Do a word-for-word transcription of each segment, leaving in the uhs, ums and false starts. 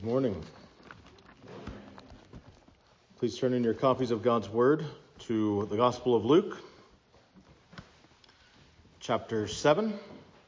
Morning. Please turn in your copies of God's Word to the Gospel of Luke, chapter seven.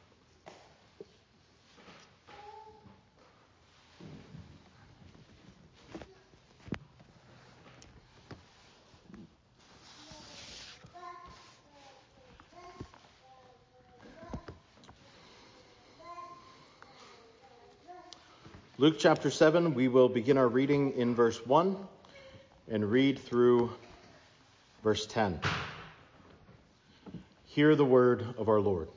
Luke chapter seven, we will begin our reading in verse one and read through verse ten. Hear the word of our Lord.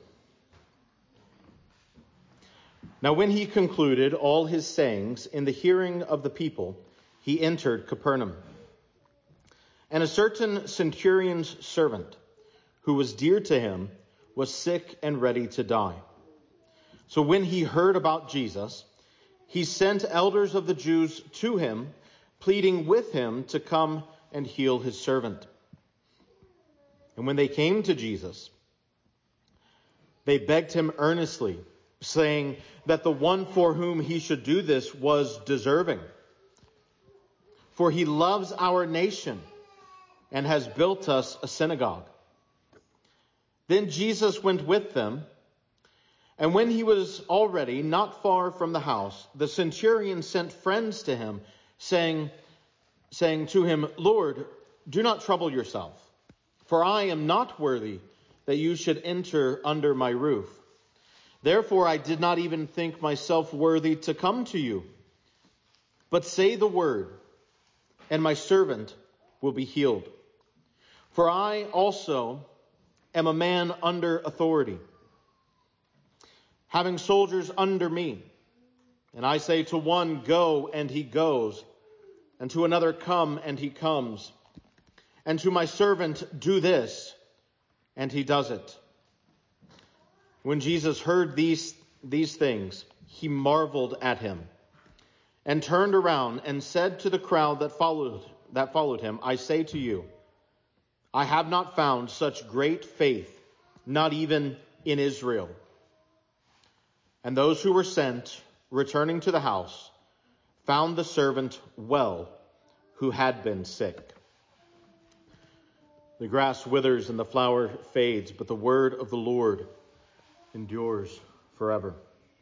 Now when he concluded all his sayings in the hearing of the people, he entered Capernaum. And a certain centurion's servant, who was dear to him, was sick and ready to die. So when he heard about Jesus, he sent elders of the Jews to him, pleading with him to come and heal his servant. And when they came to Jesus, they begged him earnestly, saying that the one for whom he should do this was deserving. For he loves our nation and has built us a synagogue. Then Jesus went with them. And when he was already not far from the house, the centurion sent friends to him, saying, saying to him, Lord, do not trouble yourself, for I am not worthy that you should enter under my roof. Therefore I did not even think myself worthy to come to you. But say the word, and my servant will be healed. For I also am a man under authority, having soldiers under me. And I say to one, go, and he goes, and to another, come, and he comes, and to my servant, do this, and he does it. When Jesus heard these, these things, he marveled at him, and turned around and said to the crowd that followed, that followed him, I say to you, I have not found such great faith, not even in Israel. And those who were sent, returning to the house, found the servant well, who had been sick. The grass withers and the flower fades, but the word of the Lord endures forever.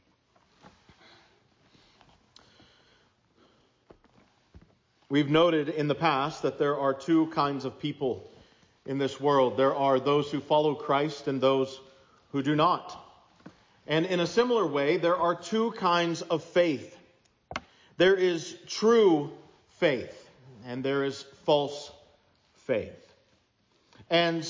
We've noted in the past that there are two kinds of people in this world. There are those who follow Christ and those who do not. And in a similar way, there are two kinds of faith. There is true faith, and there is false faith. And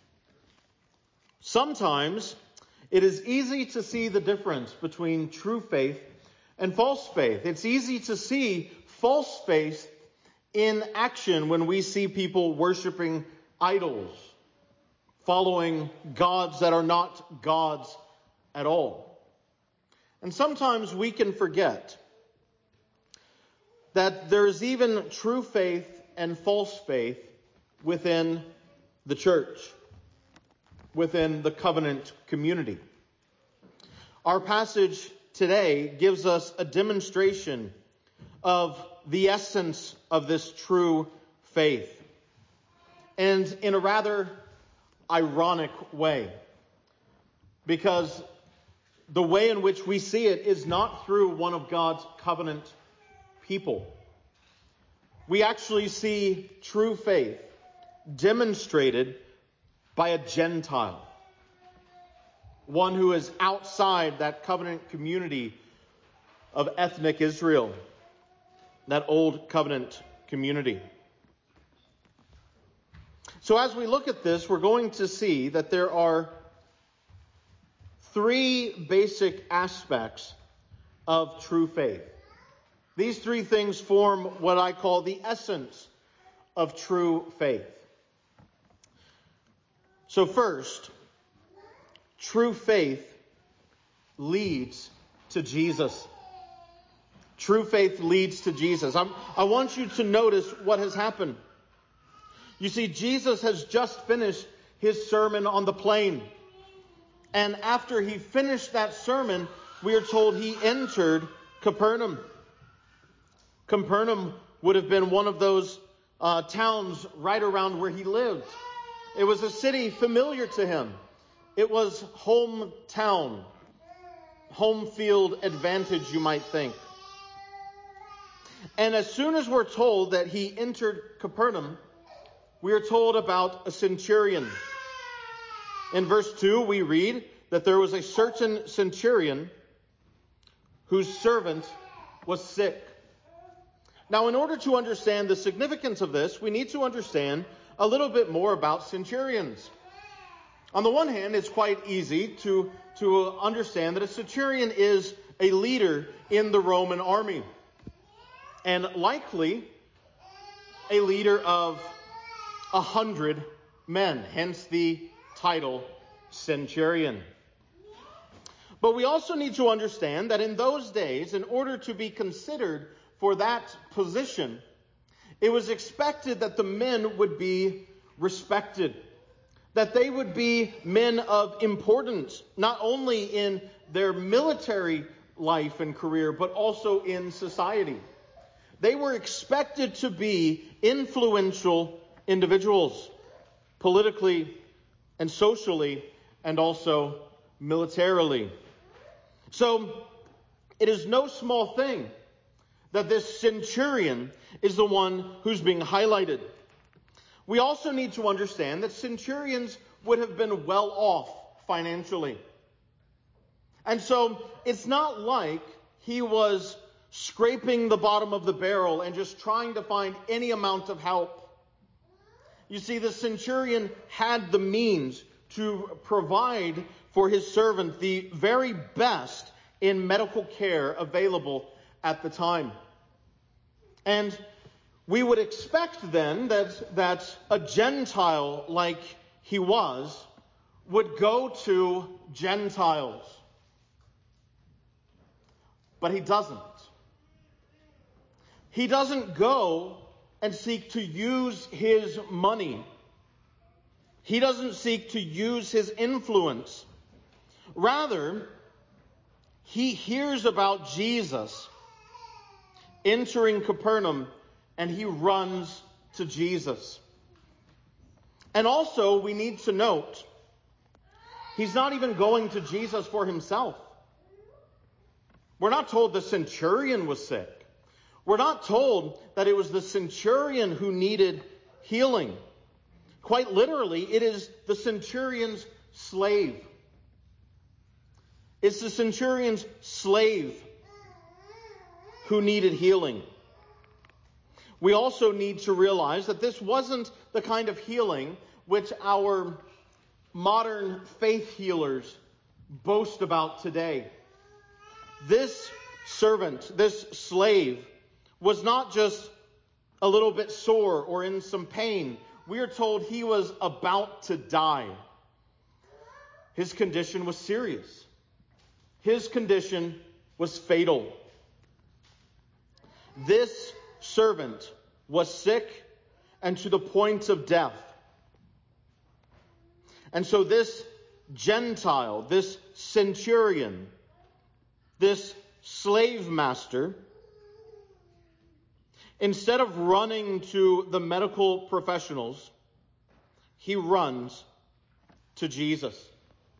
sometimes it is easy to see the difference between true faith and false faith. It's easy to see false faith in action when we see people worshiping idols, following gods that are not gods at all. And sometimes we can forget that there is even true faith and false faith within the church, within the covenant community. Our passage today gives us a demonstration of the essence of this true faith, and in a rather ironic way, because the way in which we see it is not through one of God's covenant people. We actually see true faith demonstrated by a Gentile, one who is outside that covenant community of ethnic Israel, that old covenant community. So as we look at this, we're going to see that there are three basic aspects of true faith. These three things form what I call the essence of true faith. So first, true faith leads to Jesus. True faith leads to Jesus. I'm, I want you to notice what has happened. You see, Jesus has just finished his sermon on the plain. And after he finished that sermon, we are told he entered Capernaum. Capernaum would have been one of those uh, towns right around where he lived. It was a city familiar to him. It was hometown, home field advantage, you might think. And as soon as we're told that he entered Capernaum, we are told about a centurion. In verse two, we read that there was a certain centurion whose servant was sick. Now, in order to understand the significance of this, we need to understand a little bit more about centurions. On the one hand, it's quite easy to, to understand that a centurion is a leader in the Roman army, and likely a leader of a hundred men, hence the title centurion. But we also need to understand that in those days, in order to be considered for that position, it was expected that the men would be respected, that they would be men of importance, not only in their military life and career, but also in society. They were expected to be influential individuals, politically and socially, and also militarily. So, it is no small thing that this centurion is the one who's being highlighted. We also need to understand that centurions would have been well off financially. And so, it's not like he was scraping the bottom of the barrel and just trying to find any amount of help. You see, the centurion had the means to provide for his servant the very best in medical care available at the time. And we would expect then that, that a Gentile like he was would go to Gentiles. But he doesn't. He doesn't go and seek to use his money. He doesn't seek to use his influence. Rather, he hears about Jesus entering Capernaum, and he runs to Jesus. And also, we need to note, he's not even going to Jesus for himself. We're not told the centurion was sick. We're not told that it was the centurion who needed healing. Quite literally, it is the centurion's slave. It's the centurion's slave who needed healing. We also need to realize that this wasn't the kind of healing which our modern faith healers boast about today. This servant, this slave, was not just a little bit sore or in some pain. We are told he was about to die. His condition was serious. His condition was fatal. This servant was sick and to the point of death. And so this Gentile, this centurion, this slave master, instead of running to the medical professionals, he runs to Jesus.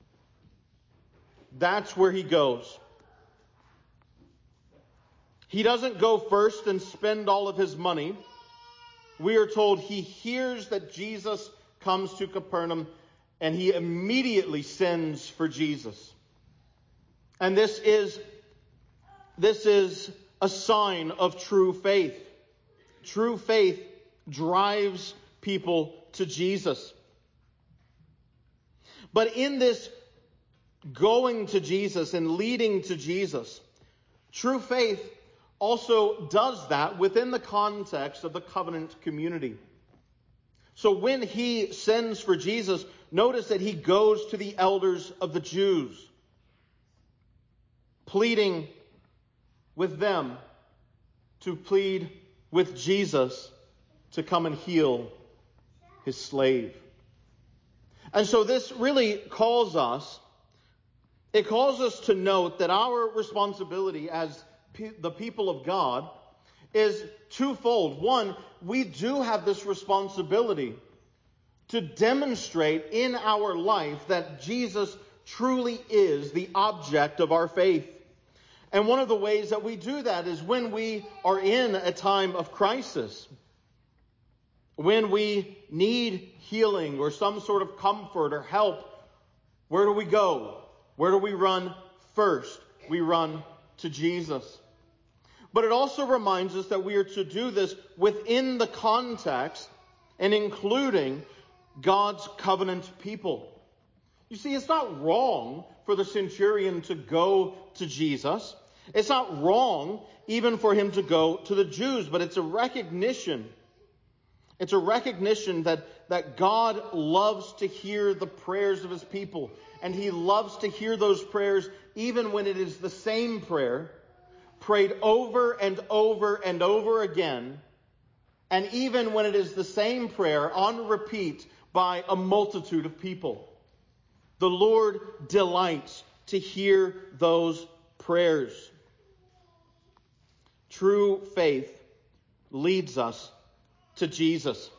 That's where he goes. He doesn't go first and spend all of his money. We are told he hears that Jesus comes to Capernaum, and he immediately sends for Jesus. And this is, this is a sign of true faith. True faith drives people to Jesus. But in this going to Jesus and leading to Jesus, true faith also does that within the context of the covenant community. So when he sends for Jesus, notice that he goes to the elders of the Jews, pleading with them to plead with Jesus to come and heal his slave. And so this really calls us, it calls us to note that our responsibility as pe- the people of God is twofold. One, we do have this responsibility to demonstrate in our life that Jesus truly is the object of our faith. And one of the ways that we do that is when we are in a time of crisis, when we need healing or some sort of comfort or help. Where do we go? Where do we run first? We run to Jesus. But it also reminds us that we are to do this within the context and including God's covenant people. You see, it's not wrong for the centurion to go to Jesus. It's not wrong even for him to go to the Jews, but it's a recognition. It's a recognition that, that God loves to hear the prayers of his people. And he loves to hear those prayers even when it is the same prayer, prayed over and over and over again. And even when it is the same prayer on repeat by a multitude of people. The Lord delights to hear those prayers. True faith leads us to Jesus.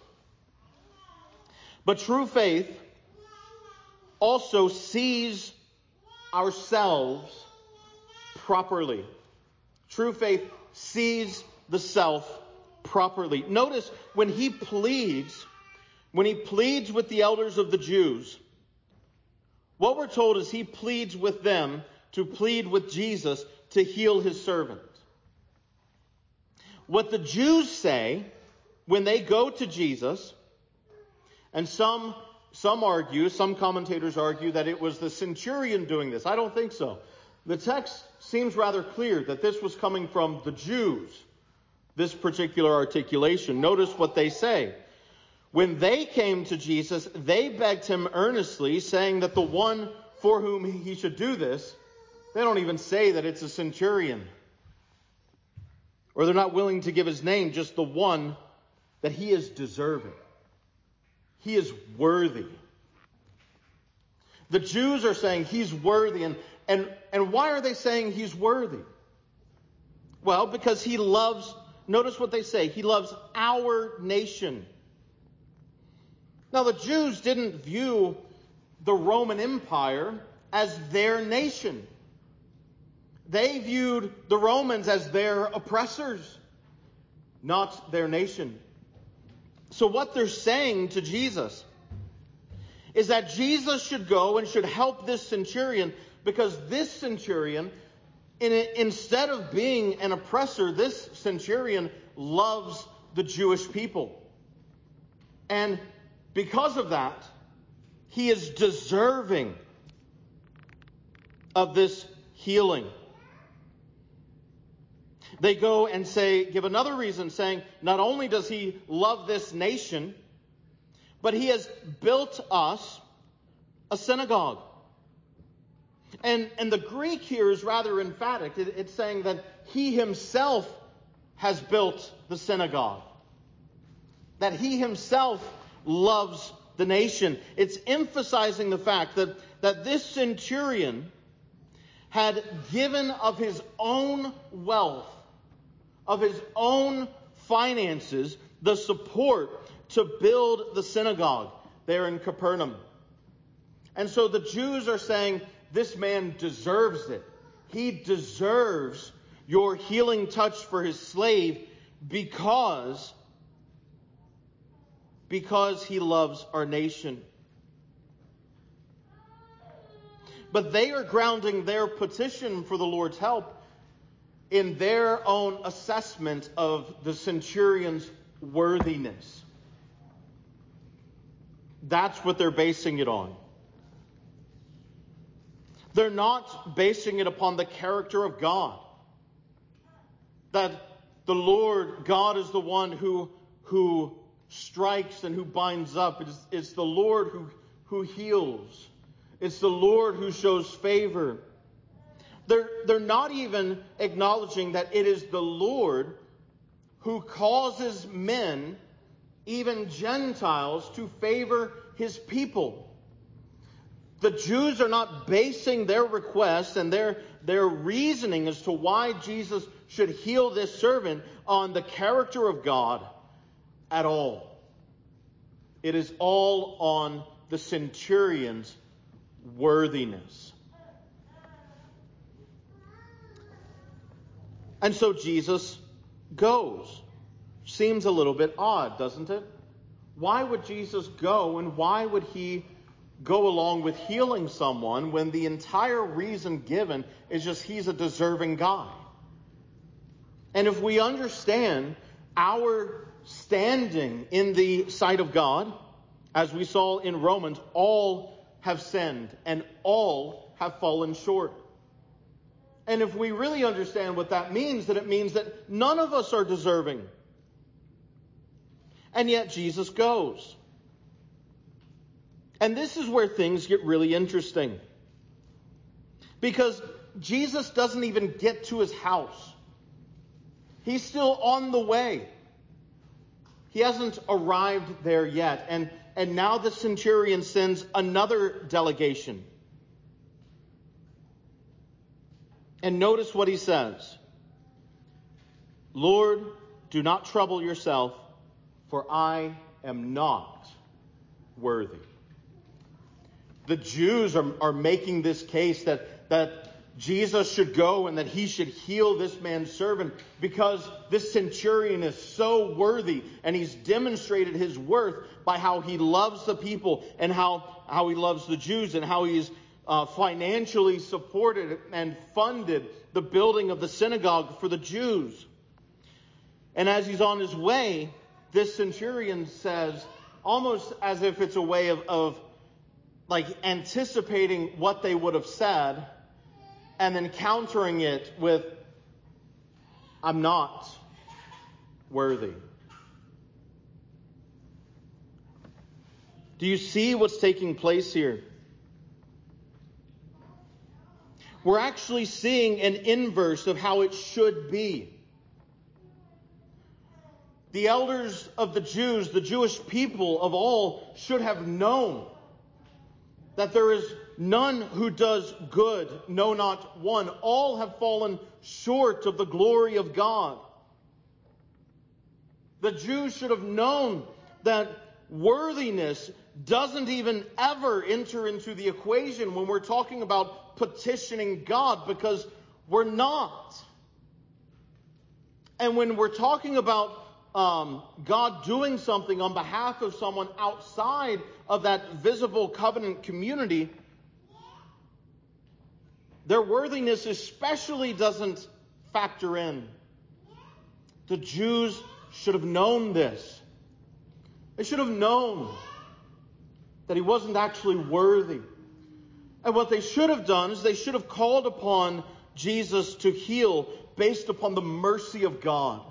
But true faith also sees ourselves properly. True faith sees the self properly. Notice when he pleads, when he pleads with the elders of the Jews, what we're told is he pleads with them to plead with Jesus to heal his servant. What the Jews say when they go to Jesus, and some some argue, some commentators argue that it was the centurion doing this. I don't think so. The text seems rather clear that this was coming from the Jews, this particular articulation. Notice what they say. When they came to Jesus, they begged him earnestly, saying that the one for whom he should do this, they don't even say that it's a centurion. Or they're not willing to give his name, just the one that he is deserving. He is worthy. The Jews are saying he's worthy. And, and, and why are they saying he's worthy? Well, because he loves, notice what they say, he loves our nation. Now, the Jews didn't view the Roman Empire as their nation. They viewed the Romans as their oppressors, not their nation. So what they're saying to Jesus is that Jesus should go and should help this centurion because this centurion, in a, instead of being an oppressor, this centurion loves the Jewish people. And because of that, he is deserving of this healing. They go and say, give another reason, saying, not only does he love this nation, but he has built us a synagogue. And, and the Greek here is rather emphatic. It, it's saying that he himself has built the synagogue. That he himself loves the nation. It's emphasizing the fact that, that this centurion had given of his own wealth, of his own finances, the support to build the synagogue there in Capernaum. And so the Jews are saying, this man deserves it. He deserves your healing touch for his slave because, because he loves our nation. But they are grounding their petition for the Lord's help in their own assessment of the centurion's worthiness. That's what they're basing it on. They're not basing it upon the character of God. That the Lord, God is the one who, who strikes and who binds up. It's, it's the Lord who, who heals. It's the Lord who shows favor. They're, they're not even acknowledging that it is the Lord who causes men, even Gentiles, to favor his people. The Jews are not basing their request and their, their reasoning as to why Jesus should heal this servant on the character of God at all. It is all on the centurion's worthiness. And so Jesus goes. Seems a little bit odd, doesn't it? Why would Jesus go, and why would he go along with healing someone when the entire reason given is just he's a deserving guy? And if we understand our standing in the sight of God, as we saw in Romans, all have sinned and all have fallen short. And if we really understand what that means, then it means that none of us are deserving. And yet Jesus goes. And this is where things get really interesting. Because Jesus doesn't even get to his house. He's still on the way. He hasn't arrived there yet. And, and now the centurion sends another delegation. And notice what he says. Lord, do not trouble yourself, for I am not worthy. The Jews are, are making this case that, that Jesus should go and that he should heal this man's servant because this centurion is so worthy, and he's demonstrated his worth by how he loves the people and how, how he loves the Jews and how he's uh, financially supported and funded the building of the synagogue for the Jews. And as he's on his way, this centurion says, almost as if it's a way of, of like anticipating what they would have said and then countering it with, I'm not worthy. Do you see what's taking place here? We're actually seeing an inverse of how it should be. The elders of the Jews, the Jewish people of all, should have known that there is none who does good, no, not one. All have fallen short of the glory of God. The Jews should have known that worthiness doesn't even ever enter into the equation when we're talking about petitioning God, because we're not. And when we're talking about um, God doing something on behalf of someone outside of that visible covenant community, their worthiness especially doesn't factor in. The Jews should have known this. They should have known that he wasn't actually worthy. And what they should have done is they should have called upon Jesus to heal based upon the mercy of God.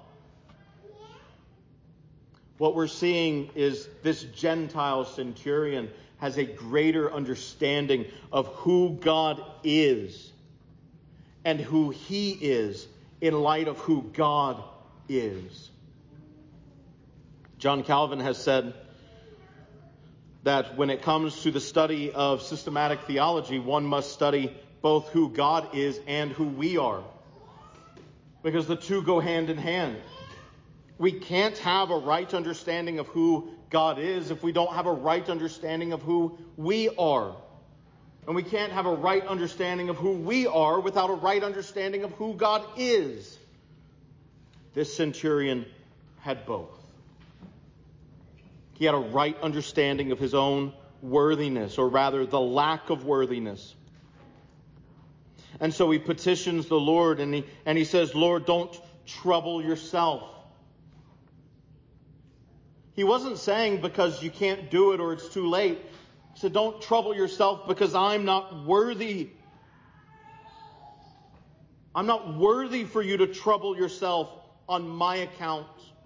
What we're seeing is this Gentile centurion has a greater understanding of who God is and who he is in light of who God is. John Calvin has said that when it comes to the study of systematic theology, one must study both who God is and who we are, because the two go hand in hand. We can't have a right understanding of who God is if we don't have a right understanding of who we are. And we can't have a right understanding of who we are without a right understanding of who God is. This centurion had both. He had a right understanding of his own worthiness, or rather the lack of worthiness. And so he petitions the Lord, and he, and he says, Lord, don't trouble yourself. He wasn't saying because you can't do it or it's too late. He said, don't trouble yourself because I'm not worthy. I'm not worthy for you to trouble yourself on my account.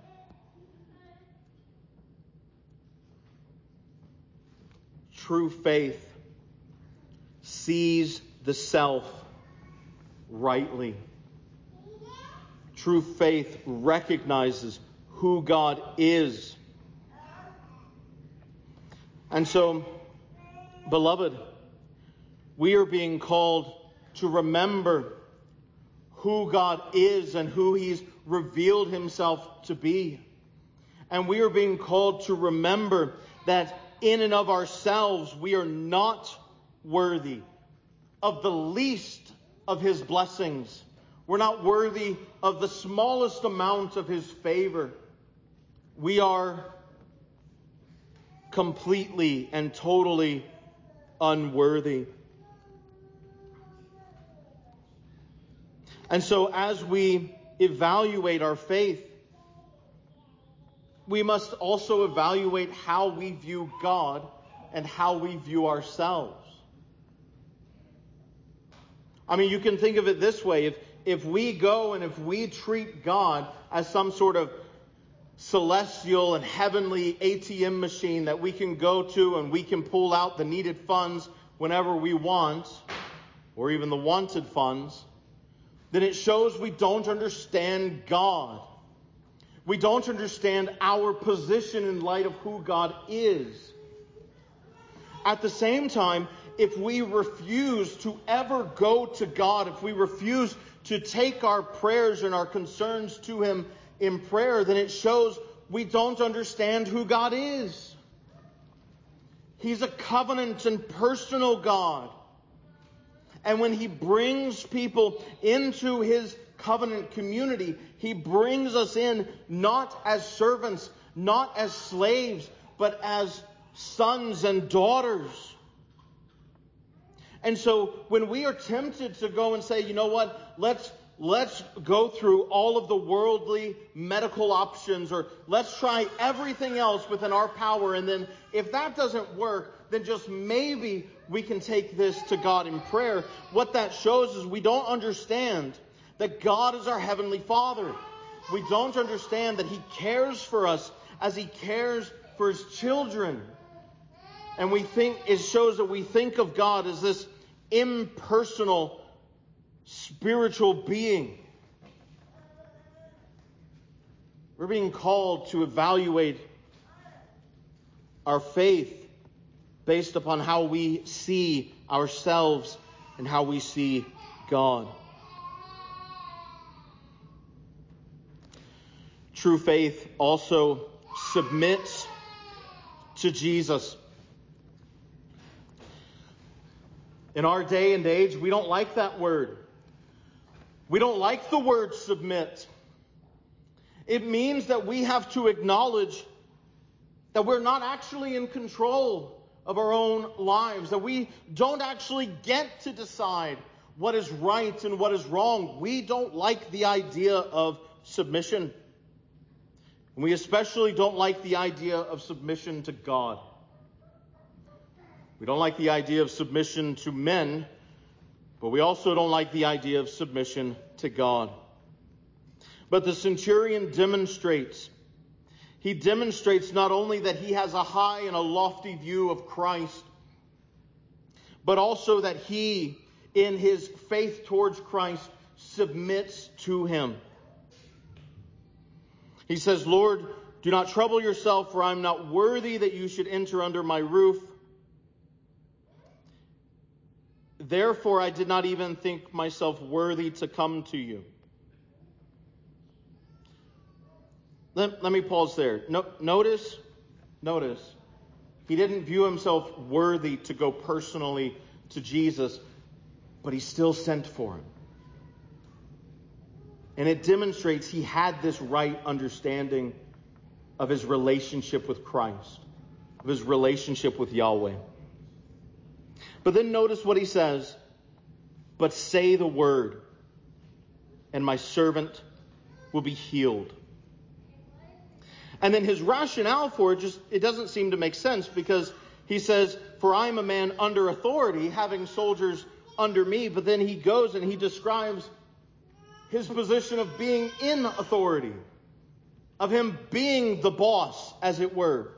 True faith sees the self rightly. True faith recognizes who God is. And so, beloved, we are being called to remember who God is and who He's revealed Himself to be. And we are being called to remember that in and of ourselves we are not worthy of the least of His blessings. We're not worthy of the smallest amount of His favor. We are completely and totally unworthy. And so as we evaluate our faith, we must also evaluate how we view God and how we view ourselves. I mean, you can think of it this way. If, if we go and if we treat God as some sort of celestial and heavenly A T M machine that we can go to and we can pull out the needed funds whenever we want, or even the wanted funds, then it shows we don't understand God. We don't understand our position in light of who God is. At the same time, if we refuse to ever go to God, if we refuse to take our prayers and our concerns to Him in prayer, then it shows we don't understand who God is. He's a covenant and personal God. And when He brings people into His covenant community, He brings us in not as servants, not as slaves, but as sons and daughters. And so when we are tempted to go and say, you know what, let's let's go through all of the worldly medical options, or let's try everything else within our power, and then if that doesn't work, then just maybe we can take this to God in prayer. What that shows is we don't understand that God is our Heavenly Father. We don't understand that He cares for us as He cares for His children. And we think it shows that we think of God as this impersonal spiritual being. We're being called to evaluate our faith based upon how we see ourselves and how we see God. True faith also submits to Jesus. In our day and age, we don't like that word. We don't like the word submit. It means that we have to acknowledge that we're not actually in control of our own lives, that we don't actually get to decide what is right and what is wrong. We don't like the idea of submission. And we especially don't like the idea of submission to God. We don't like the idea of submission to men, but we also don't like the idea of submission to God. But the centurion demonstrates, he demonstrates not only that he has a high and a lofty view of Christ, but also that he, in his faith towards Christ, submits to Him. He says, Lord, do not trouble yourself, for I am not worthy that you should enter under my roof. Therefore, I did not even think myself worthy to come to you. Let, let me pause there. No, notice, notice, he didn't view himself worthy to go personally to Jesus, but he still sent for him. And it demonstrates he had this right understanding of his relationship with Christ, of his relationship with Yahweh. But then notice what he says, but say the word, and my servant will be healed. And then his rationale for it just, it doesn't seem to make sense, because he says, for I am a man under authority, having soldiers under me. But then he goes and he describes his position of being in authority, of him being the boss, as it were.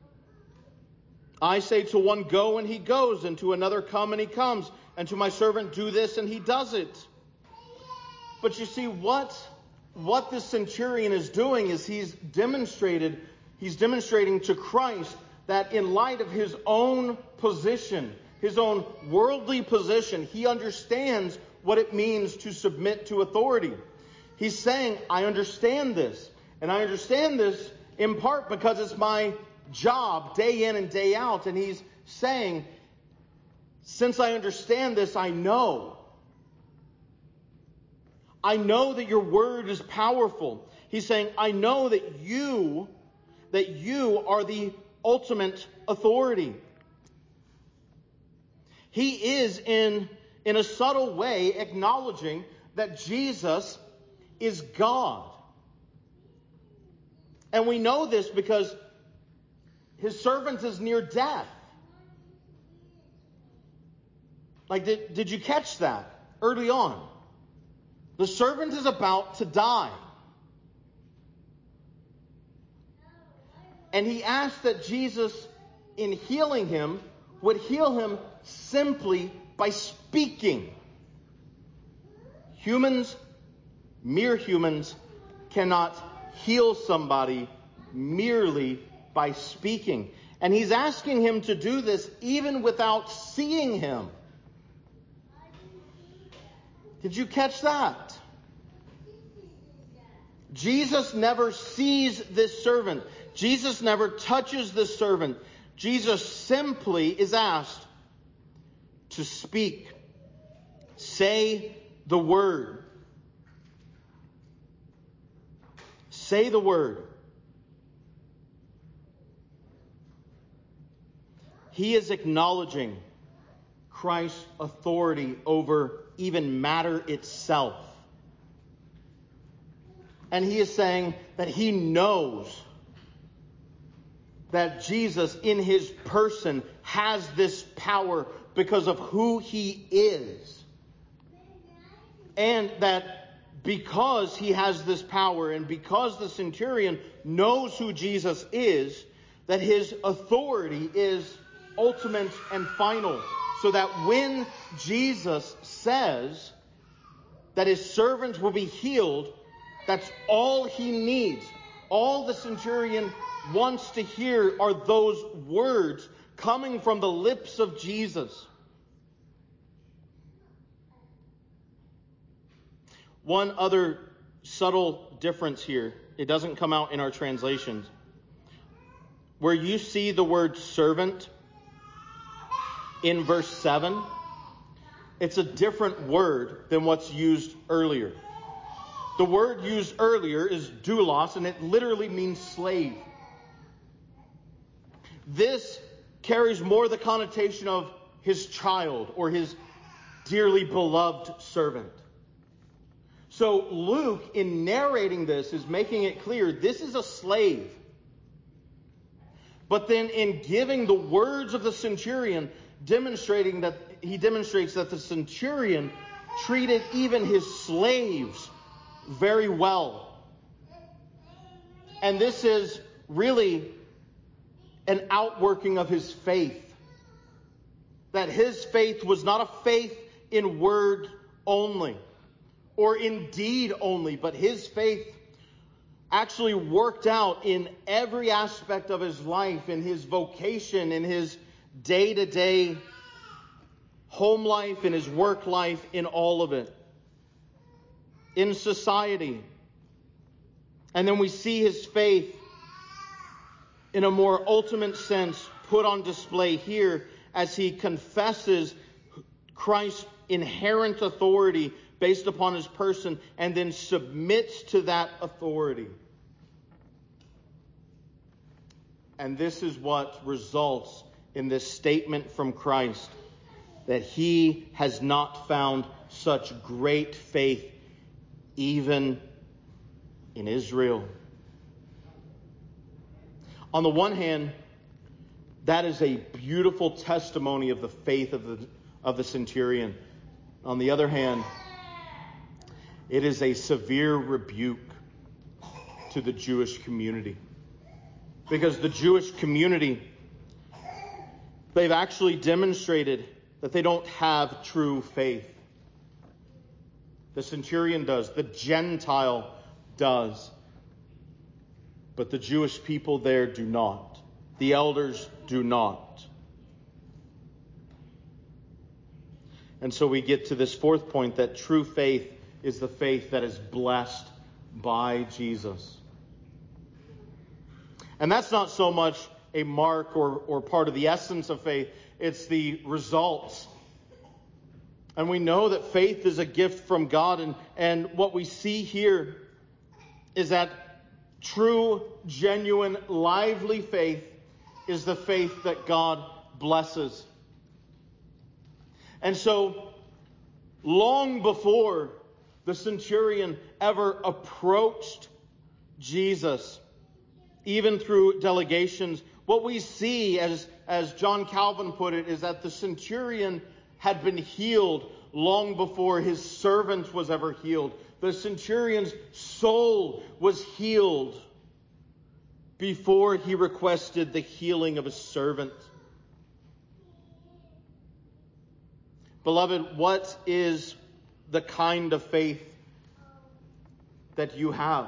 I say to one, go, and he goes, and to another, come, and he comes, and to my servant, do this, and he does it. But you see, what, what this centurion is doing is he's demonstrated, he's demonstrating to Christ that in light of his own position, his own worldly position, he understands what it means to submit to authority. He's saying, I understand this. And I understand this in part because it's my job day in and day out. And he's saying, since I understand this, I know. I know that your word is powerful. He's saying, I know that you, that you are the ultimate authority. He is in, in a subtle way acknowledging that Jesus is God. And we know this because his servant is near death. Like, did, did you catch that early on? The servant is about to die. And he asked that Jesus, in healing him, would heal him simply by speaking. Humans, mere humans, cannot heal somebody merely by speaking. And he's asking him to do this even without seeing him. Did you catch that? Jesus never sees this servant. Jesus never touches this servant. Jesus simply is asked to speak. Say the word. Say the word. He is acknowledging Christ's authority over even matter itself. And he is saying that he knows that Jesus in his person has this power because of who he is. And that because he has this power and because the centurion knows who Jesus is, that his authority is ultimate and final. So that when Jesus says that his servant will be healed, that's all he needs. All the centurion wants to hear are those words coming from the lips of Jesus. One other subtle difference here, it doesn't come out in our translations. Where you see the word servant in verse seven, it's a different word than what's used earlier. The word used earlier is doulos, and it literally means slave. This carries more the connotation of his child or his dearly beloved servant. So Luke, in narrating this, is making it clear this is a slave. But then in giving the words of the centurion, demonstrating that he demonstrates that the centurion treated even his slaves very well. And this is really an outworking of his faith. That his faith was not a faith in word only, or in deed only, but his faith actually worked out in every aspect of his life, in his vocation, in his day-to-day home life, in his work life, in all of it. In society. And then we see his faith in a more ultimate sense put on display here as he confesses Christ's inherent authority based upon his person and then submits to that authority. And this is what results in this statement from Christ, that he has not found such great faith even in Israel. On the one hand, that is a beautiful testimony of the faith of the, of the centurion. On the other hand, it is a severe rebuke to the Jewish community. Because the Jewish community, they've actually demonstrated that they don't have true faith. The centurion does. The Gentile does. But the Jewish people there do not. The elders do not. And so we get to this fourth point, that true faith is the faith that is blessed by Jesus. And that's not so much a mark or, or part of the essence of faith. It's the results. And we know that faith is a gift from God. And, and what we see here is that true, genuine, lively faith is the faith that God blesses. And so, long before the centurion ever approached Jesus, even through delegations, what we see, as, as John Calvin put it, is that the centurion had been healed long before his servant was ever healed. The centurion's soul was healed before he requested the healing of his servant. Beloved, what is the kind of faith that you have?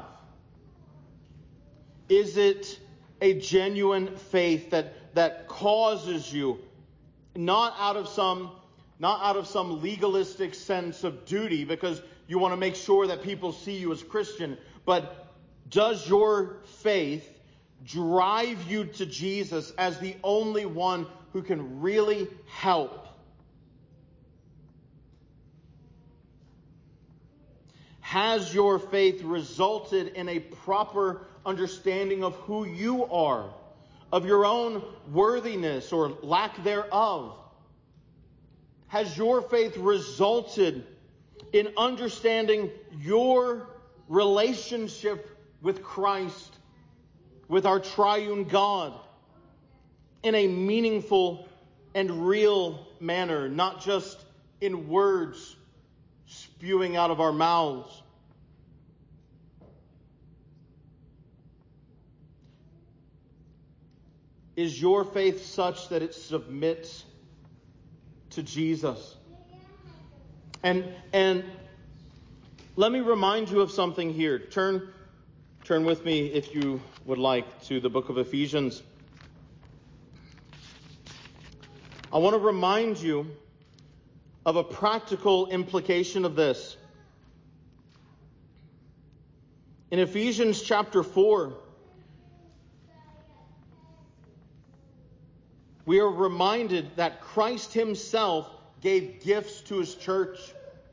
Is it a genuine faith that, that causes you, not out of some not out of some legalistic sense of duty because you want to make sure that people see you as Christian, but does your faith drive you to Jesus as the only one who can really help? Has your faith resulted in a proper understanding of who you are, of your own worthiness or lack thereof? Has your faith resulted in understanding your relationship with Christ, with our triune God, in a meaningful and real manner, not just in words spewing out of our mouths? Is your faith such that it submits to Jesus? And and let me remind you of something here. Turn turn with me, if you would like, to the book of Ephesians. I want to remind you of a practical implication of this. In Ephesians chapter four, we are reminded that Christ himself gave gifts to his church.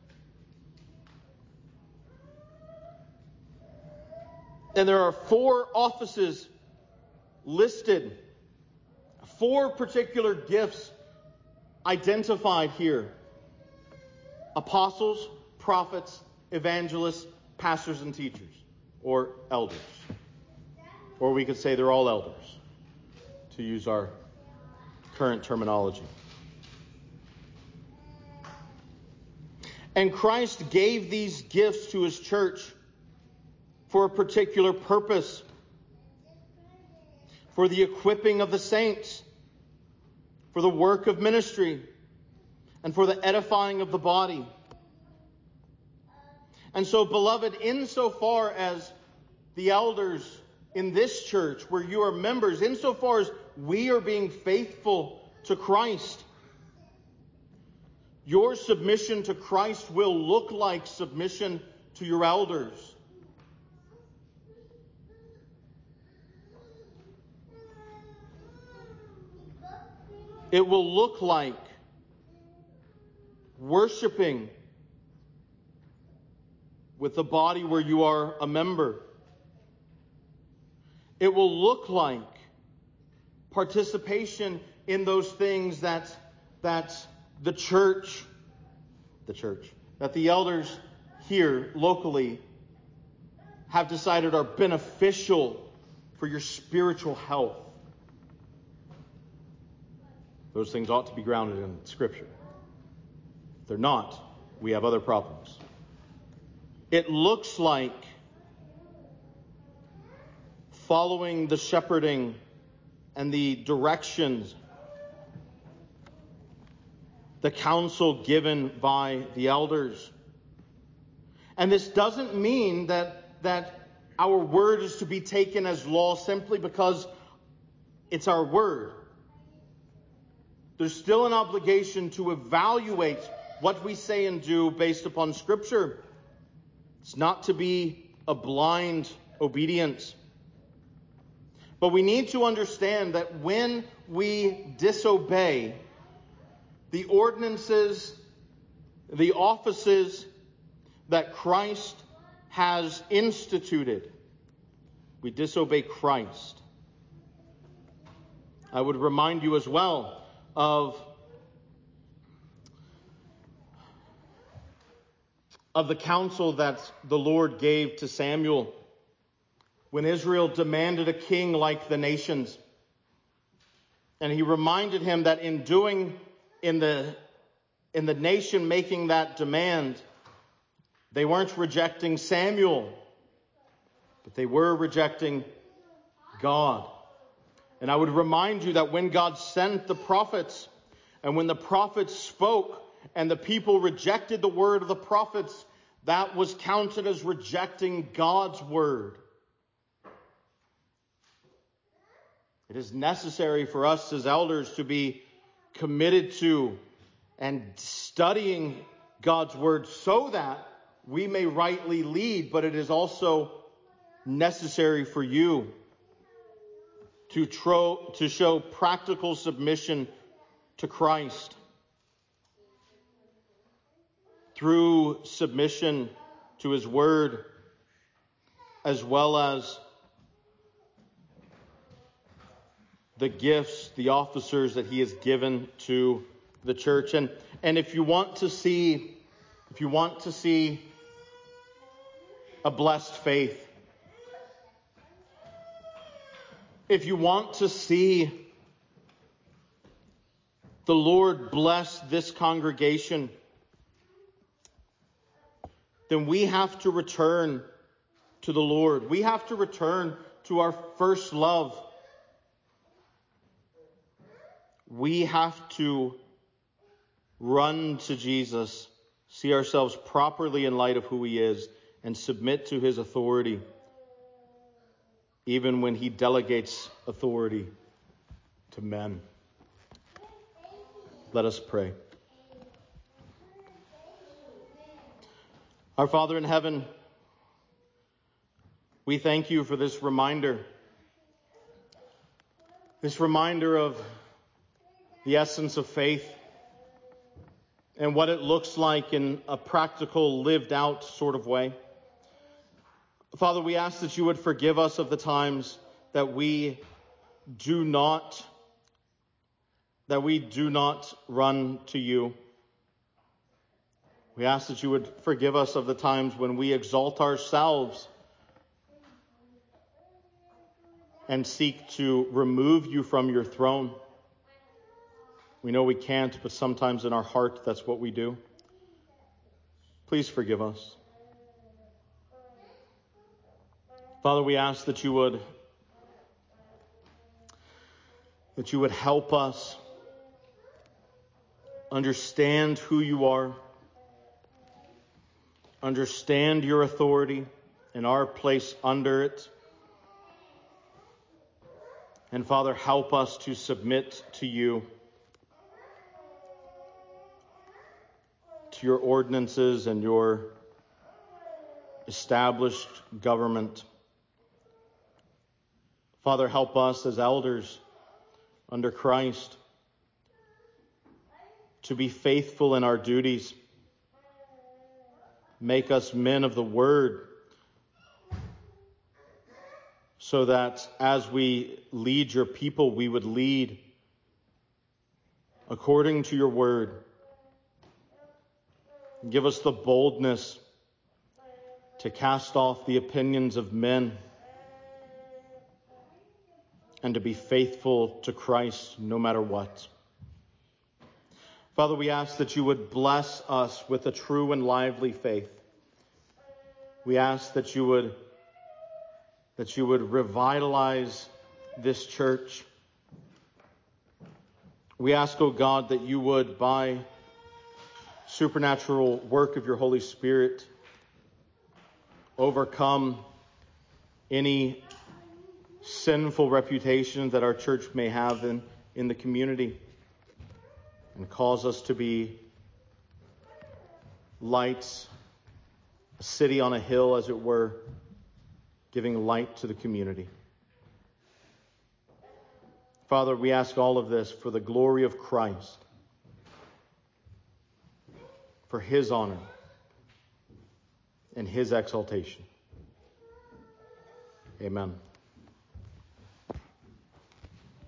And there are four offices listed, four particular gifts identified here: apostles, prophets, evangelists, pastors, and teachers, or elders. Or we could say they're all elders, to use our current terminology. And Christ gave these gifts to his church for a particular purpose: for the equipping of the saints, for the work of ministry, and for the edifying of the body. And so, beloved, insofar as the elders in this church, where you are members, insofar as we are being faithful to Christ, your submission to Christ will look like submission to your elders. It will look like worshiping with the body where you are a member. It will look like participation in those things that that the church, the church, that the elders here locally have decided are beneficial for your spiritual health. Those things ought to be grounded in Scripture. If they're not, we have other problems. It looks like following the shepherding and the directions, the counsel given by the elders. And this doesn't mean that, that our word is to be taken as law simply because it's our word. There's still an obligation to evaluate what we say and do based upon Scripture. It's not to be a blind obedience. But we need to understand that when we disobey the ordinances, the offices that Christ has instituted, we disobey Christ. I would remind you as well of, of the counsel that the Lord gave to Samuel when Israel demanded a king like the nations. And he reminded him that in doing, in the, in the nation making that demand, they weren't rejecting Samuel, but they were rejecting God. And I would remind you that when God sent the prophets, and when the prophets spoke, and the people rejected the word of the prophets, that was counted as rejecting God's word. It is necessary for us as elders to be committed to and studying God's word so that we may rightly lead, but it is also necessary for you to, tro- to show practical submission to Christ through submission to His word, as well as the gifts, the officers that He has given to the church. And, and if you want to see, if you want to see a blessed faith, if you want to see the Lord bless this congregation, then we have to return to the Lord. We have to return to our first love. We have to run to Jesus, see ourselves properly in light of who He is, and submit to His authority, even when He delegates authority to men. Let us pray. Our Father in heaven, we thank You for this reminder, this reminder of the essence of faith and what it looks like in a practical, lived out sort of way. Father, we ask that You would forgive us of the times that we do not, that we do not run to You. We ask that You would forgive us of the times when we exalt ourselves and seek to remove You from Your throne. We know we can't, but sometimes in our heart, that's what we do. Please forgive us. Father, we ask that You would, that You would help us understand who You are, understand Your authority and our place under it. And Father, help us to submit to You, to Your ordinances and Your established government. Father, help us as elders under Christ to be faithful in our duties. Make us men of the Word, so that as we lead Your people, we would lead according to Your Word. Give us the boldness to cast off the opinions of men and to be faithful to Christ no matter what. Father, we ask that You would bless us with a true and lively faith. We ask that You would, that You would revitalize this church. We ask, O God, that You would, by supernatural work of Your Holy Spirit, overcome any sinful reputation that our church may have in, in the community, and cause us to be lights, a city on a hill, as it were, giving light to the community. Father, we ask all of this for the glory of Christ, for his honor and his exaltation. Amen.